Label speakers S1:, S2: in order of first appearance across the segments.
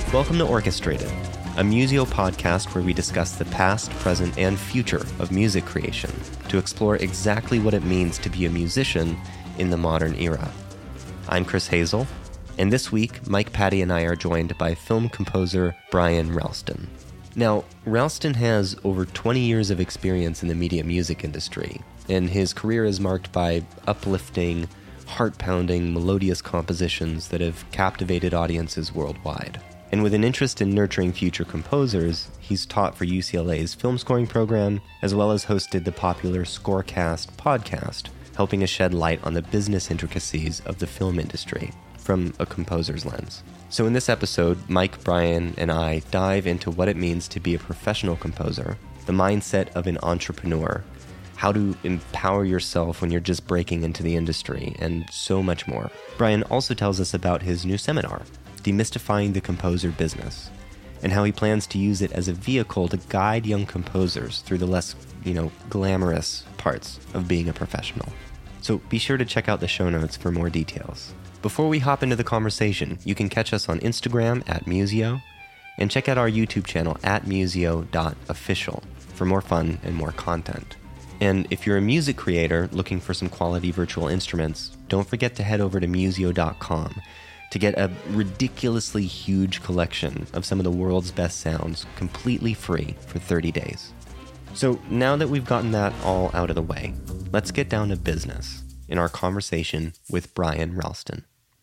S1: Welcome to Orchestrated, a Musio podcast where we discuss the past, present, and future of music creation to explore exactly what it means to be a musician in the modern era. I'm Chris Hazel, and this week, Mike Patty and I are joined by film composer Brian Ralston. Now, Ralston has over 20 years of experience in the media music industry, and his career is marked by uplifting, heart-pounding, melodious compositions that have captivated audiences worldwide. And with an interest in nurturing future composers, he's taught for UCLA's film scoring program, as well as hosted the popular Scorecast podcast, helping to shed light on the business intricacies of the film industry from a composer's lens. So in this episode, Mike, Brian, and I dive into what it means to be a professional composer, the mindset of an entrepreneur, how to empower yourself when you're just breaking into the industry, and so much more. Brian also tells us about his new seminar, Demystifying the Composer Business, and how he plans to use it as a vehicle to guide young composers through the less, glamorous parts of being a professional. So be sure to check out the show notes for more details. Before we hop into the conversation, you can catch us on Instagram at Musio, and check out our YouTube channel at musio.official for more fun and more content. And if you're a music creator looking for some quality virtual instruments, don't forget to head over to musio.com to get a ridiculously huge collection of some of the world's best sounds completely free for 30 days. So now that we've gotten that all out of the way, let's get down to business in our conversation with Brian Ralston.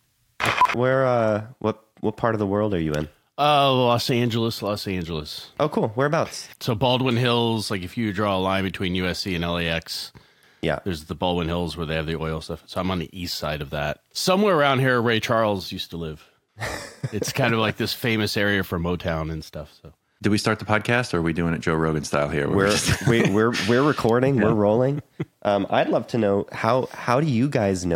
S1: What part of the world are you in?
S2: Los Angeles.
S1: Oh, cool. Whereabouts?
S2: So Baldwin Hills, like if you draw a line between USC and LAX,
S1: yeah,
S2: there's the Baldwin Hills where they have the oil stuff. So I'm on the east side of that. Somewhere around here, Ray Charles used to live. It's kind of like this famous area for Motown and stuff. So
S3: did we start the podcast, or are we doing it Joe Rogan style here?
S1: We're recording. Yeah. We're rolling. I'd love to know how do you guys know